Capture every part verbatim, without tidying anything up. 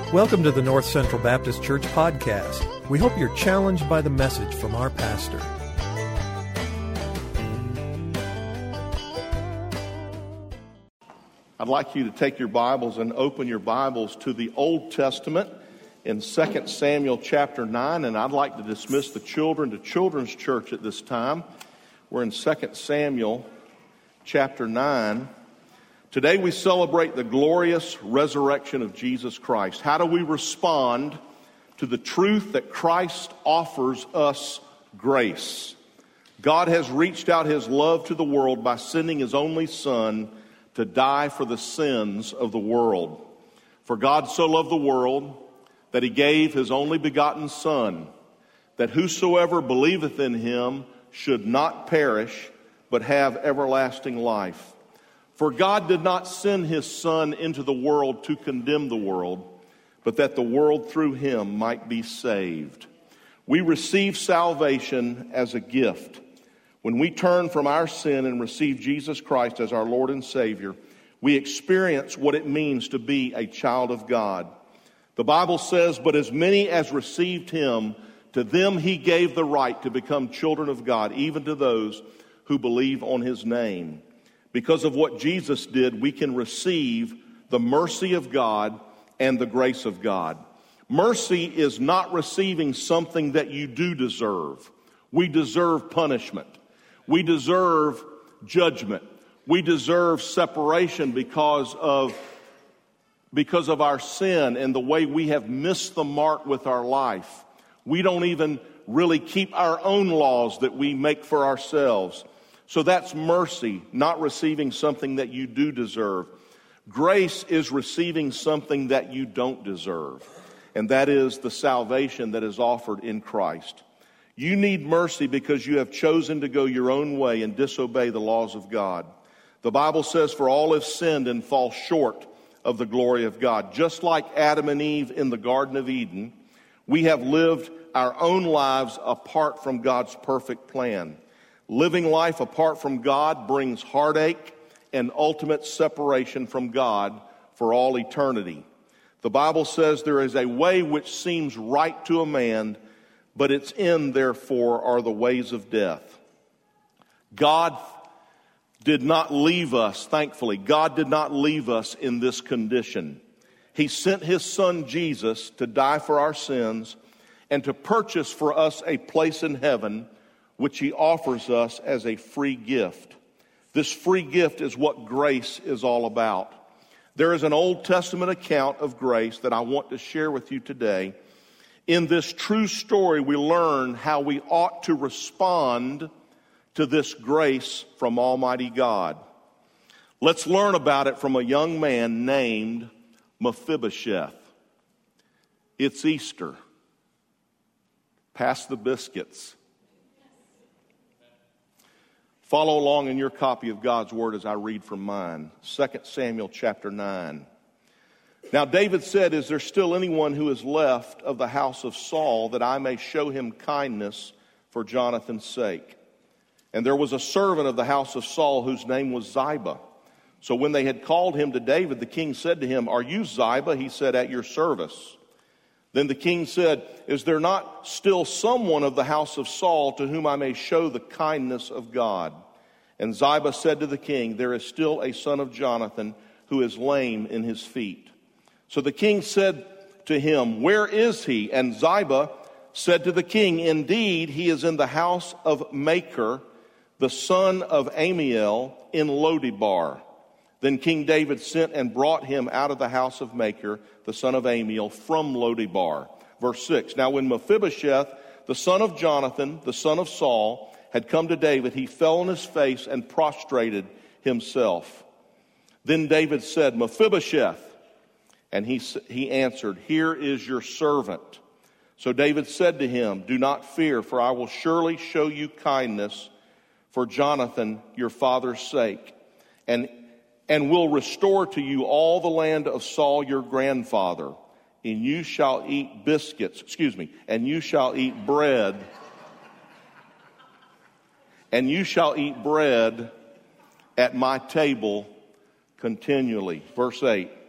Welcome to the North Central Baptist Church podcast. We hope you're challenged by the message from our pastor. I'd like you to take your Bibles and open your Bibles to the Old Testament in Second Samuel chapter nine, and I'd like to dismiss the children to Children's Church at this time. We're in Second Samuel chapter nine. Today we celebrate the glorious resurrection of Jesus Christ. How do we respond to the truth that Christ offers us grace? God has reached out His love to the world by sending His only Son to die for the sins of the world. For God so loved the world that He gave His only begotten Son, that whosoever believeth in Him should not perish, but have everlasting life. For God did not send His Son into the world to condemn the world, but that the world through Him might be saved. We receive salvation as a gift. When we turn from our sin and receive Jesus Christ as our Lord and Savior, we experience what it means to be a child of God. The Bible says, "But as many as received Him, to them He gave the right to become children of God, even to those who believe on His name." Because of what Jesus did, we can receive the mercy of God and the grace of God. Mercy is not receiving something that you do deserve. We deserve punishment. We deserve judgment. We deserve separation because of, because of our sin and the way we have missed the mark with our life. We don't even really keep our own laws that we make for ourselves. So that's mercy, not receiving something that you do deserve. Grace is receiving something that you don't deserve, and that is the salvation that is offered in Christ. You need mercy because you have chosen to go your own way and disobey the laws of God. The Bible says, "For all have sinned and fall short of the glory of God." Just like Adam and Eve in the Garden of Eden, we have lived our own lives apart from God's perfect plan. Living life apart from God brings heartache and ultimate separation from God for all eternity. The Bible says there is a way which seems right to a man, but its end, therefore, are the ways of death. God did not leave us, thankfully, God did not leave us in this condition. He sent His Son Jesus to die for our sins and to purchase for us a place in heaven, which He offers us as a free gift. This free gift is what grace is all about. There is an Old Testament account of grace that I want to share with you today. In this true story, we learn how we ought to respond to this grace from Almighty God. Let's learn about it from a young man named Mephibosheth. It's Easter. Pass the biscuits. Follow along in your copy of God's Word as I read from mine. Second Samuel chapter nine. Now David said, "Is there still anyone who is left of the house of Saul, that I may show him kindness for Jonathan's sake?" And there was a servant of the house of Saul whose name was Ziba. So when they had called him to David, the king said to him, "Are you Ziba?" He said, "At your service." Then the king said, "Is there not still someone of the house of Saul to whom I may show the kindness of God?" And Ziba said to the king, "There is still a son of Jonathan who is lame in his feet." So the king said to him, "Where is he?" And Ziba said to the king, "Indeed, he is in the house of Machir, the son of Amiel, in Lodebar." Then King David sent and brought him out of the house of Machir, the son of Amiel, from Lodebar. Verse six, now when Mephibosheth, the son of Jonathan, the son of Saul, had come to David, he fell on his face and prostrated himself. Then David said, "Mephibosheth." And he, he answered, "Here is your servant." So David said to him, "Do not fear, for I will surely show you kindness for Jonathan your father's sake, and and will restore to you all the land of Saul your grandfather, and you shall eat biscuits, excuse me, and you shall eat bread, and you shall eat bread at my table continually." Verse eight.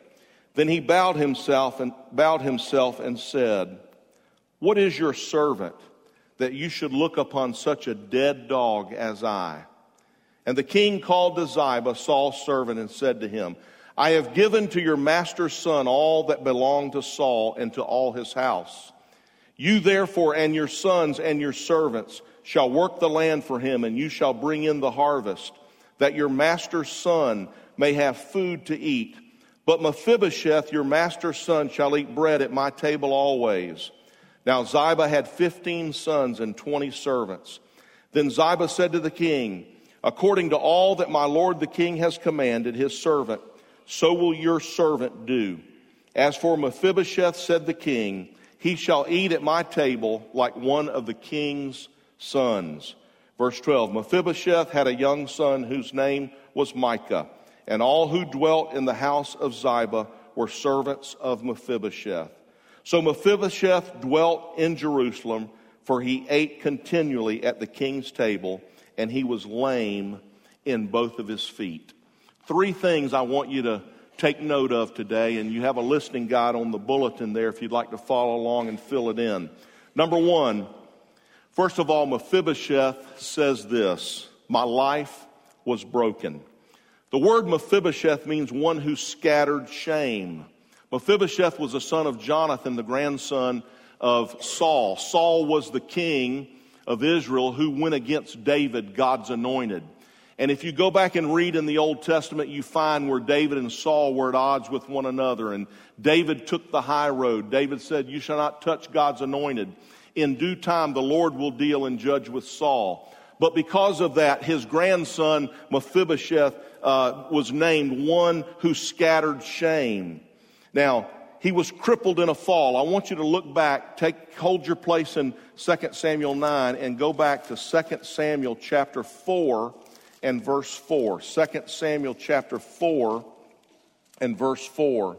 Then he bowed himself and bowed himself and said, "What is your servant that you should look upon such a dead dog as I?" And the king called to Ziba, Saul's servant, and said to him, "I have given to your master's son all that belonged to Saul and to all his house. You therefore and your sons and your servants shall work the land for him, and you shall bring in the harvest, that your master's son may have food to eat. But Mephibosheth, your master's son, shall eat bread at my table always." Now Ziba had fifteen sons and twenty servants. Then Ziba said to the king, "According to all that my lord the king has commanded his servant, so will your servant do. As for Mephibosheth, said the king, he shall eat at my table like one of the king's sons." Verse twelve, Mephibosheth had a young son whose name was Micah, and all who dwelt in the house of Ziba were servants of Mephibosheth. So Mephibosheth dwelt in Jerusalem, for he ate continually at the king's table, and he was lame in both of his feet. Three things I want you to take note of today, and you have a listening guide on the bulletin there if you'd like to follow along and fill it in. Number one, first of all, Mephibosheth says this: "My life was broken." The word Mephibosheth means one who scattered shame. Mephibosheth was the son of Jonathan, the grandson of Saul. Saul was the king of Israel who went against David, God's anointed. And if you go back and read in the Old Testament, you find where David and Saul were at odds with one another. And David took the high road. David said, "You shall not touch God's anointed. In due time, the Lord will deal and judge with Saul." But because of that, his grandson, Mephibosheth, uh, was named one who scattered shame. Now, he was crippled in a fall. I want you to look back, take, hold your place in Second Samuel nine and go back to Second Samuel chapter four and verse four. Second Samuel chapter four and verse four.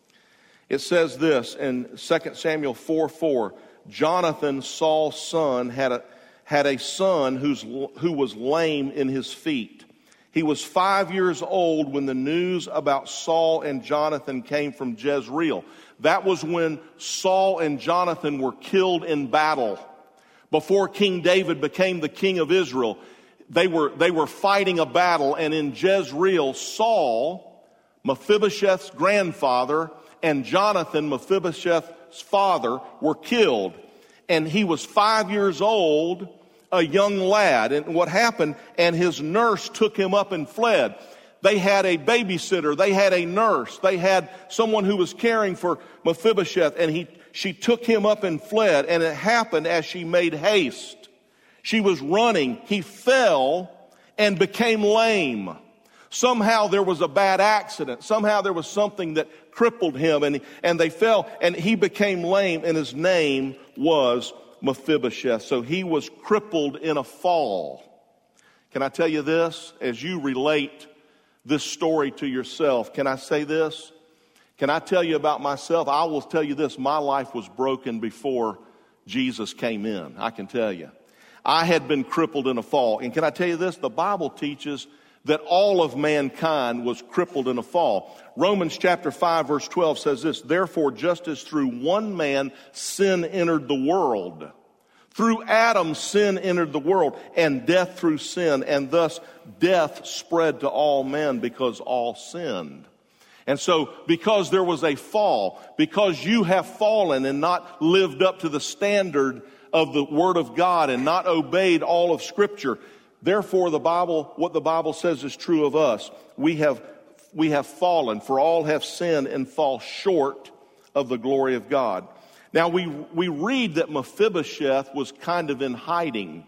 It says this in Second Samuel four four, Jonathan, Saul's son, had a, had a son who's, who was lame in his feet. He was five years old when the news about Saul and Jonathan came from Jezreel. That was when Saul and Jonathan were killed in battle. Before King David became the king of Israel, they were, they were fighting a battle, and in Jezreel, Saul, Mephibosheth's grandfather, and Jonathan, Mephibosheth's father, were killed. And he was five years old, a young lad. And what happened, and his nurse took him up and fled. They had a babysitter. They had a nurse. They had someone who was caring for Mephibosheth, and he, she took him up and fled. And it happened as she made haste. She was running. He fell and became lame. Somehow there was a bad accident. Somehow there was something that crippled him, and, and they fell, and he became lame, and his name was Mephibosheth. So he was crippled in a fall. Can I tell you this? As you relate this story to yourself, can I say this? Can I tell you about myself? I will tell you this. My life was broken before Jesus came in. I can tell you. I had been crippled in a fall. And can I tell you this? The Bible teaches that all of mankind was crippled in a fall. Romans chapter five verse twelve says this: "Therefore, just as through one man sin entered the world, through Adam sin entered the world, and death through sin, and thus death spread to all men because all sinned." And so, because there was a fall, because you have fallen and not lived up to the standard of the Word of God and not obeyed all of Scripture, therefore, the Bible, what the Bible says is true of us. We have, we have fallen, for all have sinned and fall short of the glory of God. Now, we, we read that Mephibosheth was kind of in hiding.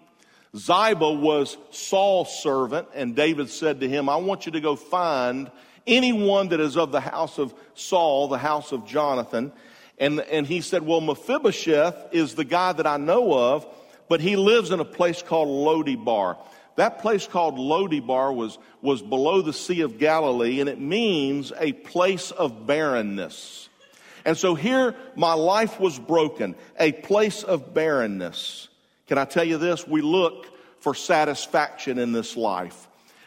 Ziba was Saul's servant, and David said to him, "I want you to go find anyone that is of the house of Saul, the house of Jonathan." And, and he said, "Well, Mephibosheth is the guy that I know of, but he lives in a place called Lo-debar." That place called Lo-debar was, was below the Sea of Galilee, and it means a place of barrenness. And so here, my life was broken, a place of barrenness. Can I tell you this? We look for satisfaction in this life.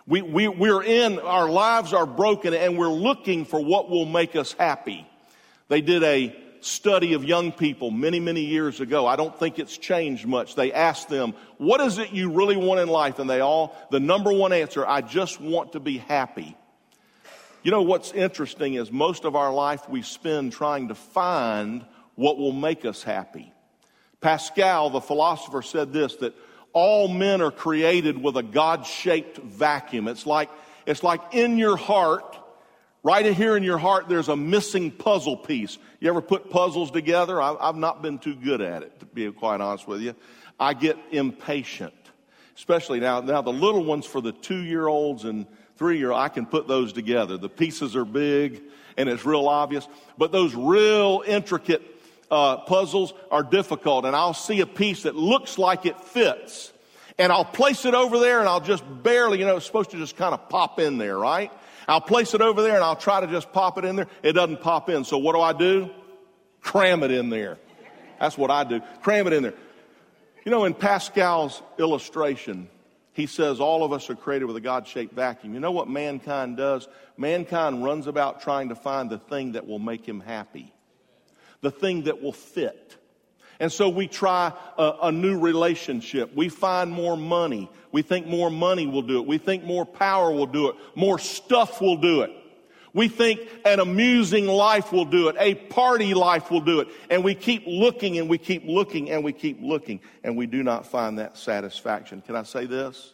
We, we, we're in, our lives are broken, and we're looking for what will make us happy. They did a study of young people many, many years ago. I don't think it's changed much. They asked them, what is it you really want in life? And they all, the number one answer, I just want to be happy. You know what's interesting is most of our life we spend trying to find what will make us happy. Pascal, the philosopher, said this, that all men are created with a God-shaped vacuum. It's like, it's like in your heart, right here in your heart, there's a missing puzzle piece. You ever put puzzles together? I, I've not been too good at it, to be quite honest with you. I get impatient, especially now. Now the little ones for the two-year-olds and three-year-olds, I can put those together. The pieces are big and it's real obvious, but those real intricate Uh, puzzles are difficult, and I'll see a piece that looks like it fits, and I'll place it over there, and I'll just barely, you know, it's supposed to just kind of pop in there, right? I'll place it over there, and I'll try to just pop it in there. It doesn't pop in, so what do I do? Cram it in there. That's what I do. Cram it in there. You know, in Pascal's illustration, he says all of us are created with a God-shaped vacuum. You know what mankind does? Mankind runs about trying to find the thing that will make him happy, the thing that will fit. And so we try a, a new relationship. We find more money. We think more money will do it. We think more power will do it. More stuff will do it. We think an amusing life will do it. A party life will do it. And we keep looking and we keep looking and we keep looking, and we do not find that satisfaction. Can I say this?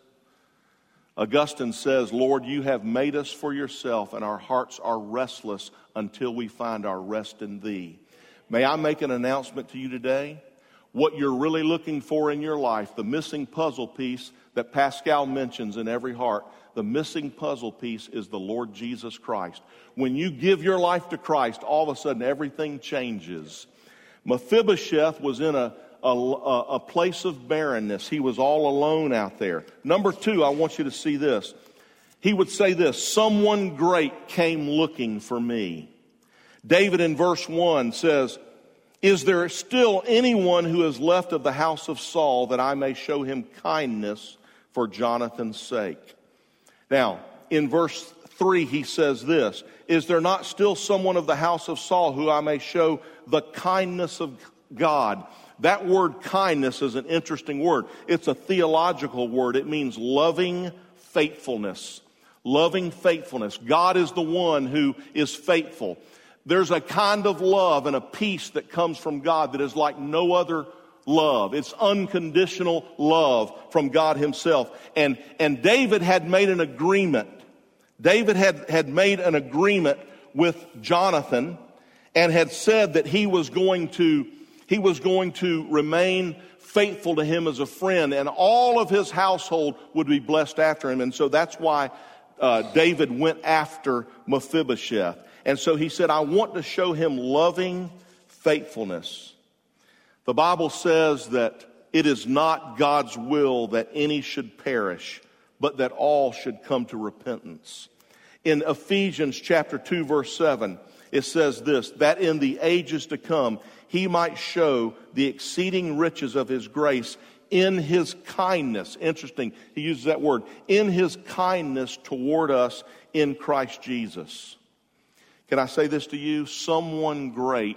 Augustine says, Lord, you have made us for yourself, and our hearts are restless until we find our rest in thee. May I make an announcement to you today? What you're really looking for in your life, the missing puzzle piece that Pascal mentions in every heart, the missing puzzle piece is the Lord Jesus Christ. When you give your life to Christ, all of a sudden everything changes. Mephibosheth was in a, a, a place of barrenness. He was all alone out there. Number two, I want you to see this. He would say this, someone great came looking for me. David in verse one says, is there still anyone who is left of the house of Saul that I may show him kindness for Jonathan's sake? Now, in verse three, he says this, is there not still someone of the house of Saul who I may show the kindness of God? That word kindness is an interesting word. It's a theological word. It means loving faithfulness. Loving faithfulness. God is the one who is faithful. There's a kind of love and a peace that comes from God that is like no other love. It's unconditional love from God himself. And, and David had made an agreement. David had, had made an agreement with Jonathan and had said that he was going to, he was going to remain faithful to him as a friend, and all of his household would be blessed after him. And so that's why uh, David went after Mephibosheth. And so he said, I want to show him loving faithfulness. The Bible says that it is not God's will that any should perish, but that all should come to repentance. In Ephesians chapter two, verse seven, it says this, that in the ages to come, he might show the exceeding riches of his grace in his kindness. Interesting, he uses that word, in his kindness toward us in Christ Jesus. Can I say this to you? Someone great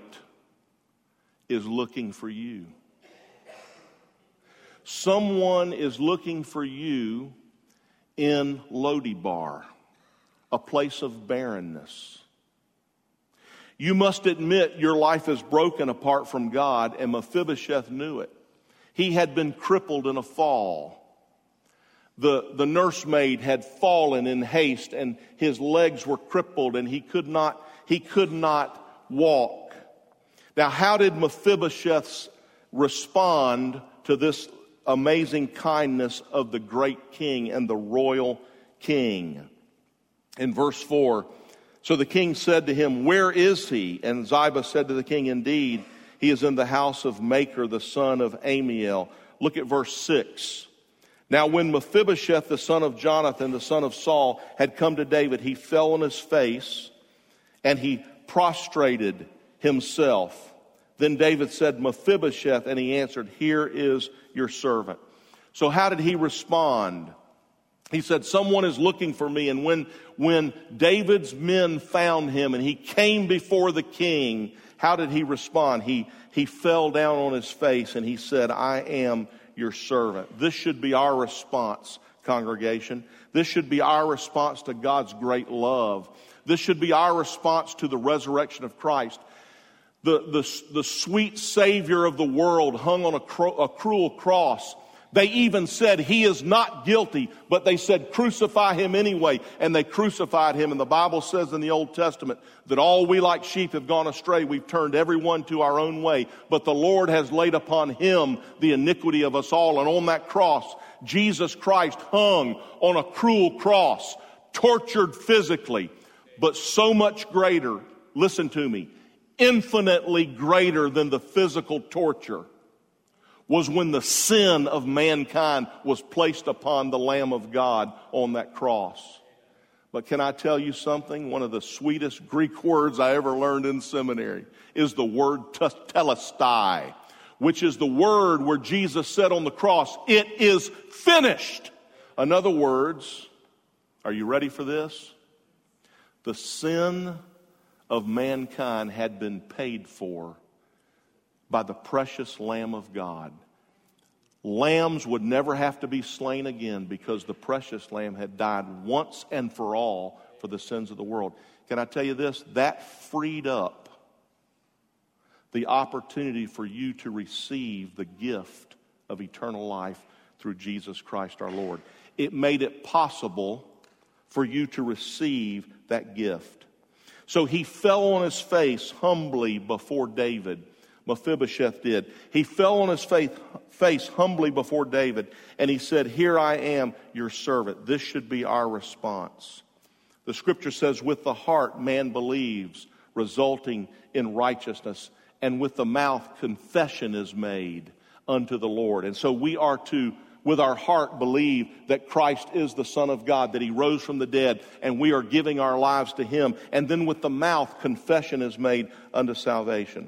is looking for you. Someone is looking for you in Lo-debar, a place of barrenness. You must admit your life is broken apart from God, and Mephibosheth knew it. He had been crippled in a fall. The, the nursemaid had fallen in haste, and his legs were crippled, and he could not, he could not walk. Now, how did Mephibosheth respond to this amazing kindness of the great king and the royal king? In verse four, so the king said to him, where is he? And Ziba said to the king, indeed, he is in the house of Machir, the son of Amiel. Look at verse six. Now when Mephibosheth, the son of Jonathan, the son of Saul, had come to David, he fell on his face and he prostrated himself. Then David said, Mephibosheth, and he answered, here is your servant. So how did he respond? He said, someone is looking for me. And when, when David's men found him and he came before the king, how did he respond? He, he fell down on his face and he said, I am your servant. This should be our response, congregation. This should be our response to God's great love. This should be our response to the resurrection of Christ. The, the, the sweet Savior of the world hung on a, cru- a cruel cross. They even said he is not guilty, but they said crucify him anyway, and they crucified him. And the Bible says in the Old Testament that all we like sheep have gone astray. We've turned everyone to our own way, but the Lord has laid upon him the iniquity of us all. And on that cross, Jesus Christ hung on a cruel cross, tortured physically, but so much greater, listen to me, infinitely greater than the physical torture was when the sin of mankind was placed upon the Lamb of God on that cross. But can I tell you something? One of the sweetest Greek words I ever learned in seminary is the word telestai, which is the word where Jesus said on the cross, it is finished. In other words, are you ready for this? The sin of mankind had been paid for by the precious Lamb of God. Lambs would never have to be slain again because the precious Lamb had died once and for all for the sins of the world. Can I tell you this? That freed up the opportunity for you to receive the gift of eternal life through Jesus Christ our Lord. It made it possible for you to receive that gift. So he fell on his face humbly before David. Mephibosheth did. He fell on his face, face humbly before David, and he said, here I am, your servant. This should be our response. The scripture says, with the heart man believes, resulting in righteousness, and with the mouth confession is made unto the Lord. And so we are to, with our heart, believe that Christ is the Son of God, that he rose from the dead, and we are giving our lives to him. And then with the mouth, confession is made unto salvation.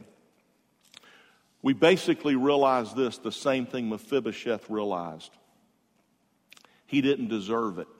We basically realize this, the same thing Mephibosheth realized. He didn't deserve it.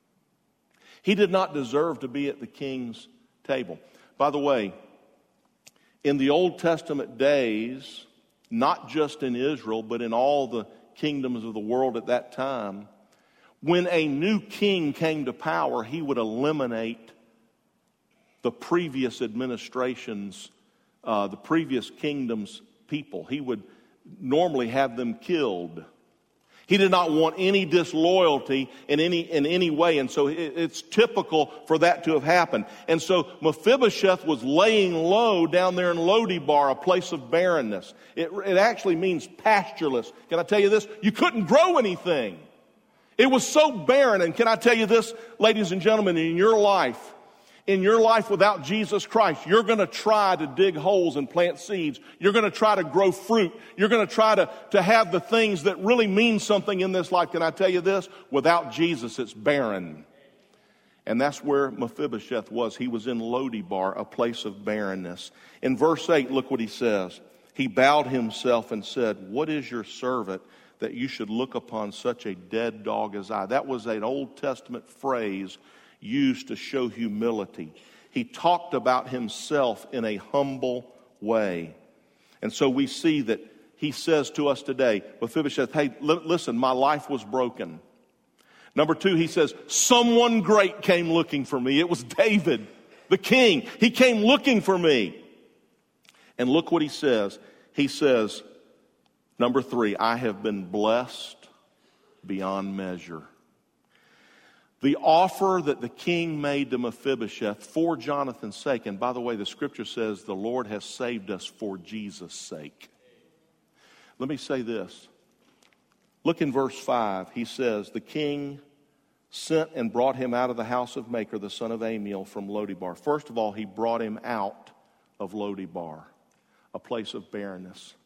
He did not deserve to be at the king's table. By the way, in the Old Testament days, not just in Israel, but in all the kingdoms of the world at that time, when a new king came to power, he would eliminate the previous administration's, uh, the previous kingdom's people. He would normally have them killed. He did not want any disloyalty in any in any way, and so it, it's typical for that to have happened. And so Mephibosheth was laying low down there in Lodibar, a place of barrenness. It, it actually means pastureless. Can I tell you this? You couldn't grow anything. It was so barren. And can I tell you this, ladies and gentlemen, in your life, in your life without Jesus Christ, you're going to try to dig holes and plant seeds. You're going to try to grow fruit. You're going to try to, to have the things that really mean something in this life. Can I tell you this? Without Jesus, it's barren. And that's where Mephibosheth was. He was in Lodibar, a place of barrenness. In verse eight, look what he says. He bowed himself and said, what is your servant that you should look upon such a dead dog as I? That was an Old Testament phrase used to show humility. He talked about himself in a humble way. And so we see that he says to us today, Mephibosheth, hey, li- listen, my life was broken. Number two, he says, someone great came looking for me. It was David, the king. He came looking for me. And look what he says. He says, number three, I have been blessed beyond measure. The offer that the king made to Mephibosheth for Jonathan's sake, and by the way, the scripture says the Lord has saved us for Jesus' sake. Let me say this. Look in verse five. He says, the king sent and brought him out of the house of Machir, the son of Amiel, from Lodibar. First of all, he brought him out of Lodibar, a place of barrenness.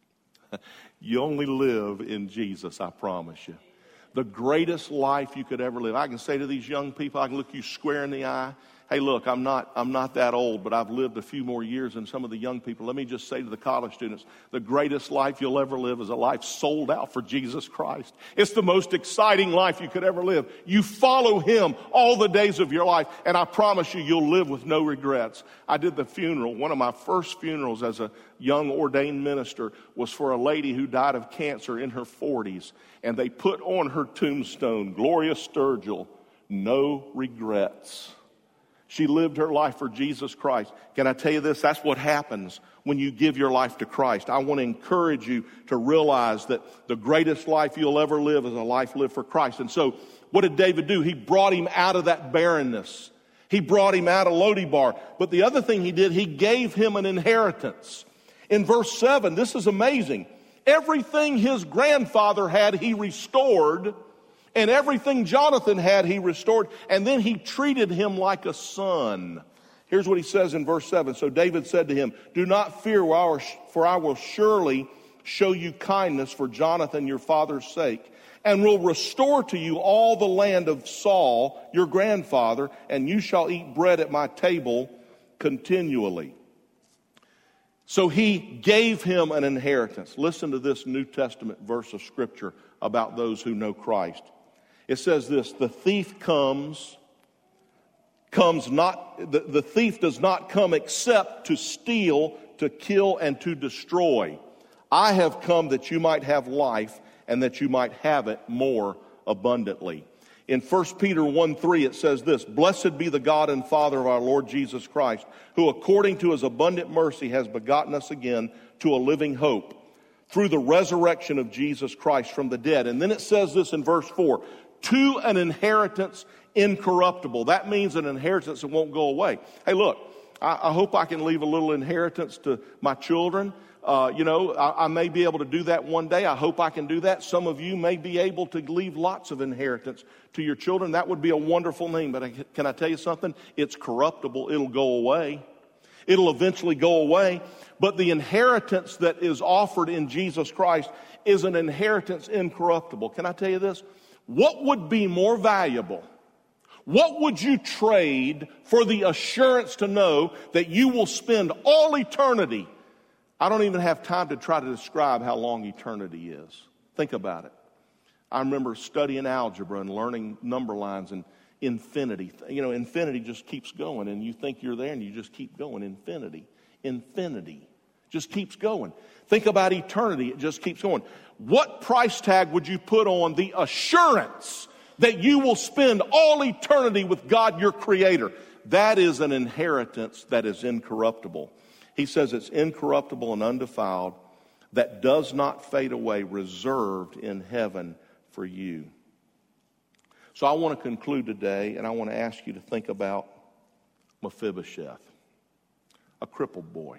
You only live in Jesus, I promise you. The greatest life you could ever live. I can say to these young people, I can look you square in the eye Hey, look, I'm not, I'm not that old, but I've lived a few more years than some of the young people. Let me just say to the college students, the greatest life you'll ever live is a life sold out for Jesus Christ. It's the most exciting life you could ever live. You follow him all the days of your life, and I promise you, you'll live with no regrets. I did the funeral. One of my first funerals as a young ordained minister was for a lady who died of cancer in her forties, and they put on her tombstone, Gloria Sturgill, no regrets. She lived her life for Jesus Christ. Can I tell you this? That's what happens when you give your life to Christ. I want to encourage you to realize that the greatest life you'll ever live is a life lived for Christ. And so, what did David do? He brought him out of that barrenness. He brought him out of Lo-debar. But the other thing he did, he gave him an inheritance. In verse seven, this is amazing. Everything his grandfather had, he restored. And everything Jonathan had, he restored. And then he treated him like a son. Here's what he says in verse seven. So David said to him, do not fear, for I will surely show you kindness for Jonathan your father's sake, and will restore to you all the land of Saul your grandfather, and you shall eat bread at my table continually. So he gave him an inheritance. Listen to this New Testament verse of Scripture about those who know Christ. It says this, the thief comes, comes not, the, the thief does not come except to steal, to kill, and to destroy. I have come that you might have life, and that you might have it more abundantly. In First Peter one three, it says this, blessed be the God and Father of our Lord Jesus Christ, who according to his abundant mercy has begotten us again to a living hope, through the resurrection of Jesus Christ from the dead. And then it says this in verse four, to an inheritance incorruptible. That means an inheritance that won't go away. Hey, look, I, I hope I can leave a little inheritance to my children. Uh, you know, I, I may be able to do that one day. I hope I can do that. Some of you may be able to leave lots of inheritance to your children. That would be a wonderful thing. But I, can I tell you something? It's corruptible. It'll go away. It'll eventually go away. But the inheritance that is offered in Jesus Christ is an inheritance incorruptible. Can I tell you this? What would be more valuable? What would you trade for the assurance to know that you will spend all eternity? I don't even have time to try to describe how long eternity is. Think about it. I remember studying algebra and learning number lines and infinity. You know, infinity just keeps going, and you think you're there and you just keep going. Infinity. Infinity. Just keeps going. Think about eternity. It just keeps going. What price tag would you put on the assurance that you will spend all eternity with God, your Creator? That is an inheritance that is incorruptible. He says it's incorruptible and undefiled, that does not fade away, reserved in heaven for you. So I want to conclude today, and I want to ask you to think about Mephibosheth, a crippled boy.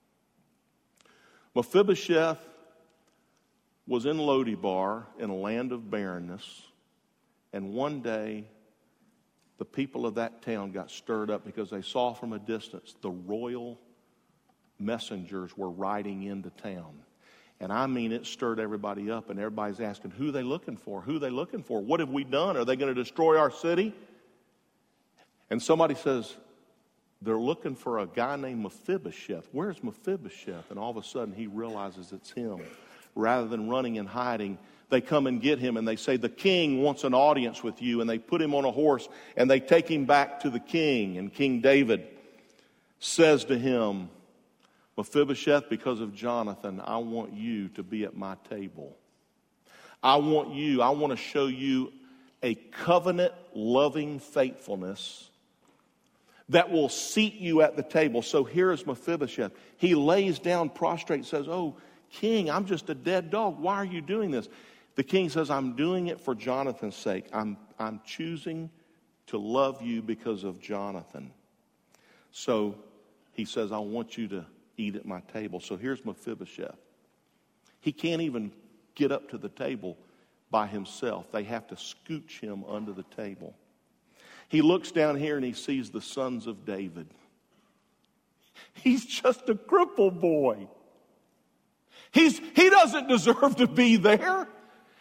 Mephibosheth was in Lo-debar in a land of barrenness, and one day the people of that town got stirred up because they saw from a distance the royal messengers were riding into town. And I mean, it stirred everybody up, and everybody's asking, who are they looking for? Who are they looking for? What have we done? Are they going to destroy our city? And somebody says, they're looking for a guy named Mephibosheth. Where's Mephibosheth? And all of a sudden he realizes it's him. Rather than running and hiding, they come and get him, and they say, the king wants an audience with you. And they put him on a horse, and they take him back to the king. And King David says to him, Mephibosheth, because of Jonathan, I want you to be at my table. I want you, I want to show you a covenant-loving faithfulness that will seat you at the table. So here is Mephibosheth. He lays down prostrate and says, oh, king, I'm just a dead dog. Why are you doing this? The king says, I'm doing it for Jonathan's sake. I'm, I'm choosing to love you because of Jonathan. So he says, I want you to eat at my table. So here's Mephibosheth. He can't even get up to the table by himself. They have to scooch him under the table. He looks down here and he sees the sons of David. He's just a crippled boy. He's, he doesn't deserve to be there.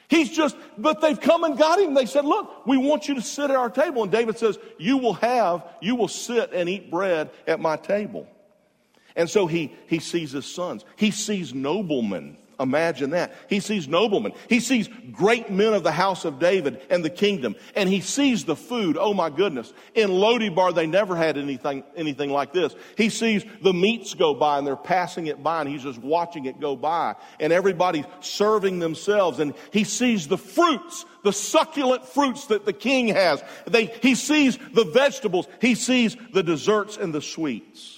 He's just, but they've come and got him. They said, look, we want you to sit at our table. And David says, you will have, you will sit and eat bread at my table. And so he, he sees his sons. He sees noblemen. Imagine that. He sees noblemen. He sees great men of the house of David and the kingdom. And he sees the food. Oh my goodness. In Lo-debar, they never had anything, anything like this. He sees the meats go by and they're passing it by and he's just watching it go by. And everybody's serving themselves. And he sees the fruits, the succulent fruits that the king has. They, he sees the vegetables. He sees the desserts and the sweets.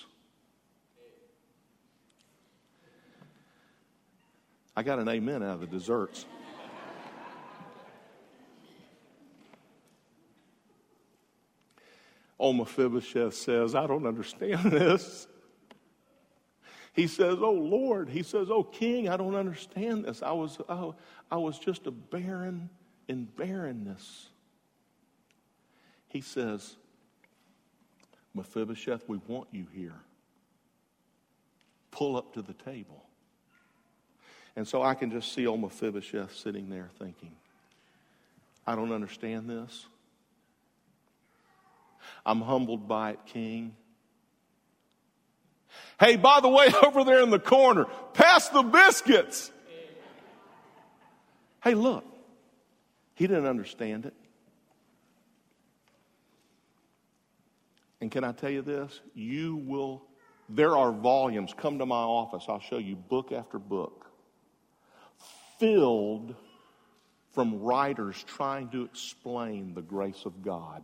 I got an amen out of the desserts. Oh, Mephibosheth says, I don't understand this. He says, oh, Lord. He says, oh, King, I don't understand this. I was, I, I was just a barren in barrenness. He says, Mephibosheth, we want you here. Pull up to the table. And so I can just see old Mephibosheth sitting there thinking, I don't understand this. I'm humbled by it, King. Hey, by the way, over there in the corner, pass the biscuits. Hey, look, he didn't understand it. And can I tell you this? You will, there are volumes. Come to my office. I'll show you book after book. Filled from writers trying to explain the grace of God.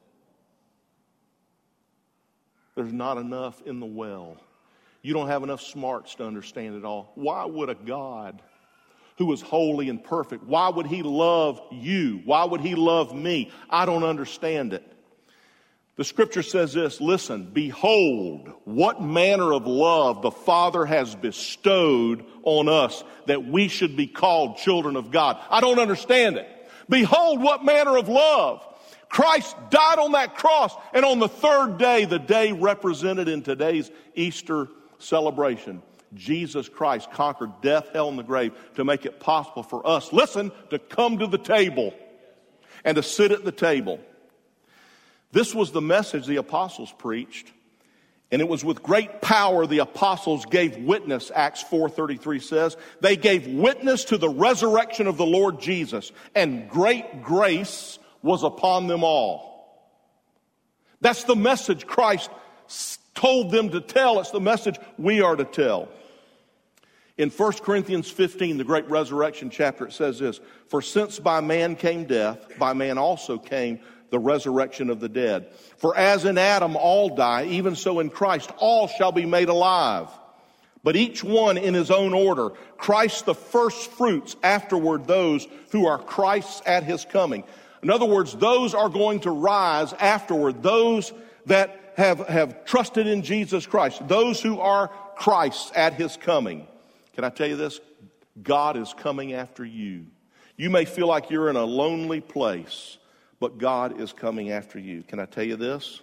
There's not enough in the well. You don't have enough smarts to understand it all. Why would a God who is holy and perfect, why would he love you? Why would he love me? I don't understand it. The scripture says this, listen, behold, what manner of love the Father has bestowed on us that we should be called children of God. I don't understand it. Behold, what manner of love. Christ died on that cross, and on the third day, the day represented in today's Easter celebration, Jesus Christ conquered death, hell, and the grave to make it possible for us, listen, to come to the table and to sit at the table. This was the message the apostles preached, and it was with great power the apostles gave witness, Acts four thirty-three says. They gave witness to the resurrection of the Lord Jesus, and great grace was upon them all. That's the message Christ told them to tell. It's the message we are to tell. In First Corinthians fifteen, the great resurrection chapter, it says this, for since by man came death, by man also came the resurrection of the dead. For as in Adam all die, even so in Christ all shall be made alive. But each one in his own order. Christ the first fruits, afterward those who are Christ's at his coming. In other words, those are going to rise afterward. Those that have, have trusted in Jesus Christ. Those who are Christ's at his coming. Can I tell you this? God is coming after you. You may feel like you're in a lonely place, but God is coming after you. Can I tell you this?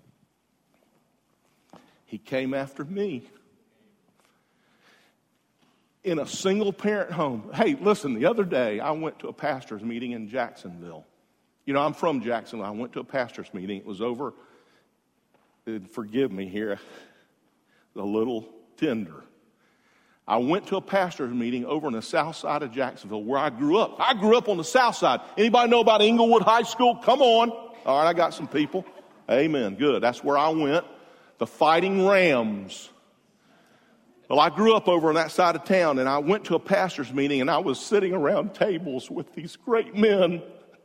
He came after me. In a single parent home. Hey, listen, the other day I went to a pastor's meeting in Jacksonville. You know, I'm from Jacksonville. I went to a pastor's meeting. It was over, forgive me here, a little tender. I went to a pastor's meeting over on the south side of Jacksonville where I grew up. I grew up on the south side. Anybody know about Inglewood High School? Come on. All right, I got some people. Amen. Good. That's where I went. The Fighting Rams. Well, I grew up over on that side of town, and I went to a pastor's meeting, and I was sitting around tables with these great men.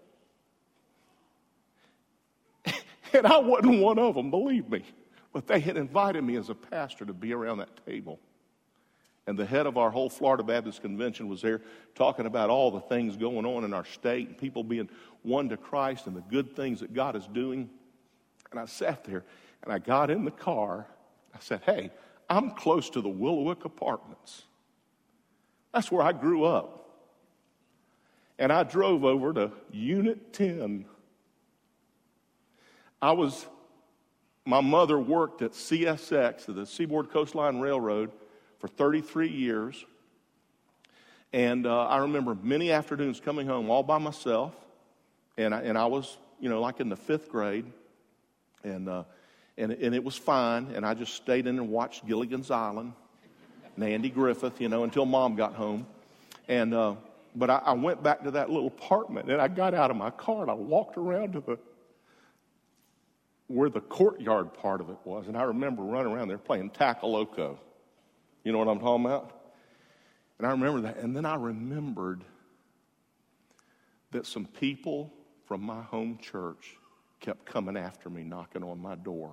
And I wasn't one of them, believe me. But they had invited me as a pastor to be around that table. And the head of our whole Florida Baptist Convention was there talking about all the things going on in our state and people being won to Christ and the good things that God is doing. And I sat there and I got in the car. I said, hey, I'm close to the Willowick Apartments. That's where I grew up. And I drove over to Unit ten. I was, my mother worked at C S X, the Seaboard Coastline Railroad, for thirty-three years. And uh, I remember many afternoons coming home all by myself, and I, and I was, you know, like in the fifth grade, and uh, and and it was fine, and I just stayed in and watched Gilligan's Island and Andy Griffith, you know, until Mom got home, and uh, but I, I went back to that little apartment, and I got out of my car and I walked around to the where the courtyard part of it was, and I remember running around there playing Taco-Loco. You know what I'm talking about? And I remember that. And then I remembered that some people from my home church kept coming after me, knocking on my door.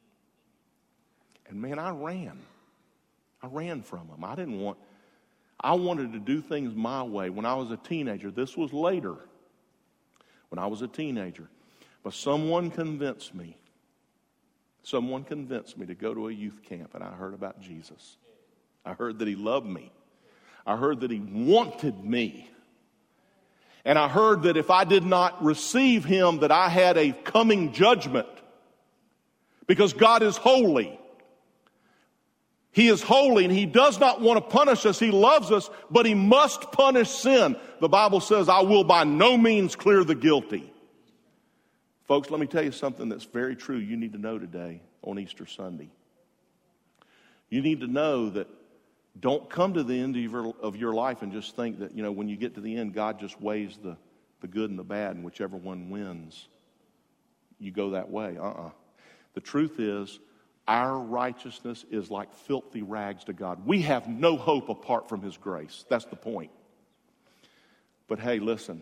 And man, I ran. I ran from them. I didn't want, I wanted to do things my way when I was a teenager. This was later, when I was a teenager. But someone convinced me, someone convinced me to go to a youth camp, and I heard about Jesus. I heard that he loved me. I heard that he wanted me. And I heard that if I did not receive him, that I had a coming judgment. Because God is holy. He is holy, and he does not want to punish us. He loves us, but he must punish sin. The Bible says, I will by no means clear the guilty. Folks, let me tell you something that's very true you need to know today on Easter Sunday. You need to know that don't come to the end of your, of your life and just think that, you know, when you get to the end, God just weighs the, the good and the bad, and whichever one wins, you go that way. Uh-uh. The truth is, our righteousness is like filthy rags to God. We have no hope apart from his grace. That's the point. But hey, listen.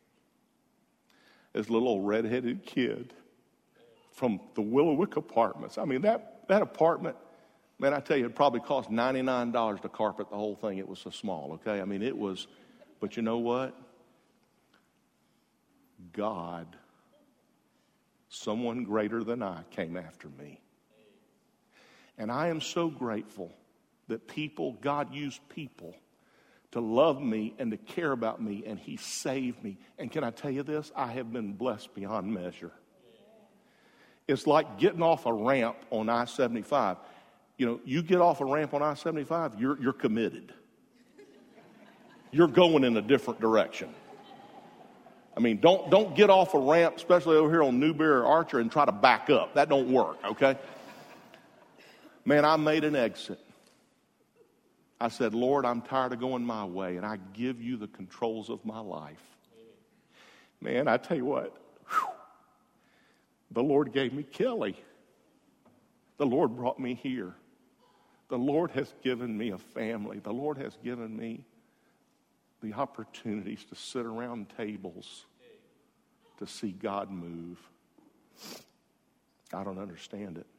This little old redheaded kid from the Willowick Apartments. I mean, that, that apartment, man, I tell you, it probably cost ninety-nine dollars to carpet the whole thing. It was so small, okay? I mean, it was, but you know what? God, someone greater than I, came after me. And I am so grateful that people, God used people to love me and to care about me, and he saved me. And can I tell you this? I have been blessed beyond measure. It's like getting off a ramp on I seventy-five. You know, you get off a ramp on I seventy-five, you're, you're committed. You're going in a different direction. I mean, don't, don't get off a ramp, especially over here on Newberry or Archer, and try to back up. That don't work, okay? Man, I made an exit. I said, Lord, I'm tired of going my way, and I give you the controls of my life. Man, I tell you what, whew, the Lord gave me Kelly. The Lord brought me here. The Lord has given me a family. The Lord has given me the opportunities to sit around tables to see God move. I don't understand it.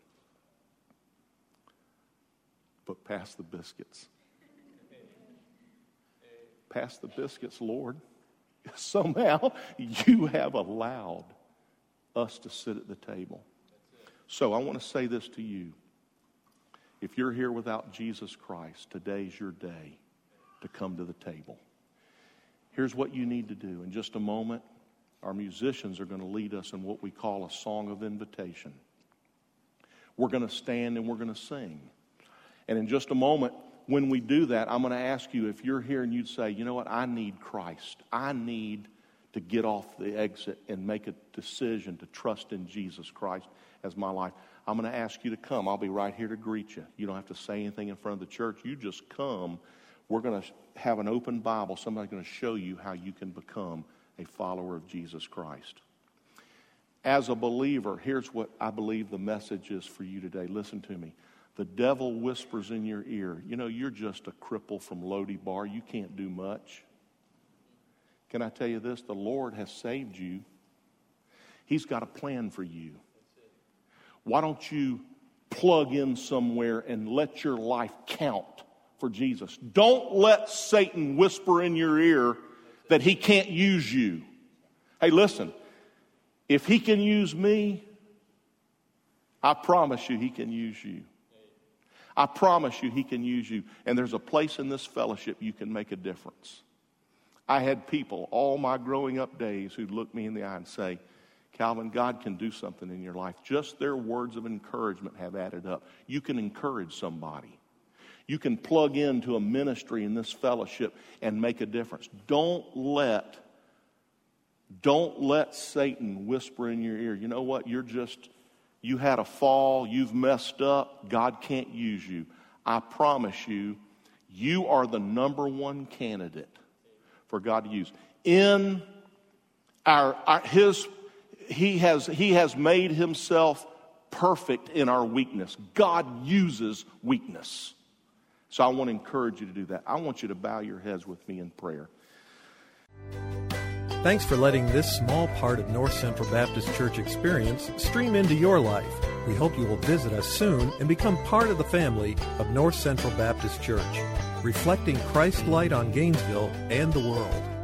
But pass the biscuits. Pass the biscuits, Lord. Somehow you have allowed us to sit at the table. So I want to say this to you. If you're here without Jesus Christ, today's your day to come to the table. Here's what you need to do. In just a moment, our musicians are going to lead us in what we call a song of invitation. We're going to stand and we're going to sing. And in just a moment, when we do that, I'm going to ask you, if you're here and you'd say, you know what, I need Christ. I need to get off the exit and make a decision to trust in Jesus Christ as my life. I'm going to ask you to come. I'll be right here to greet you. You don't have to say anything in front of the church. You just come. We're going to have an open Bible. Somebody's going to show you how you can become a follower of Jesus Christ. As a believer, here's what I believe the message is for you today. Listen to me. The devil whispers in your ear, you know, you're just a cripple from Lodi Bar. You can't do much. Can I tell you this? The Lord has saved you. He's got a plan for you. Why don't you plug in somewhere and let your life count for Jesus? Don't let Satan whisper in your ear that he can't use you. Hey, listen, if he can use me, I promise you he can use you. I promise you he can use you. And there's a place in this fellowship you can make a difference. I had people all my growing up days who'd look me in the eye and say, Calvin, God can do something in your life. Just their words of encouragement have added up. You can encourage somebody. You can plug into a ministry in this fellowship and make a difference. Don't let, don't let Satan whisper in your ear, you know what, you're just, you had a fall, you've messed up, God can't use you. I promise you, you are the number one candidate for God to use. In our, our his, he has, he has made himself perfect in our weakness. God uses weakness. So I want to encourage you to do that. I want you to bow your heads with me in prayer. Thanks for letting this small part of North Central Baptist Church experience stream into your life. We hope you will visit us soon and become part of the family of North Central Baptist Church, reflecting Christ's light on Gainesville and the world.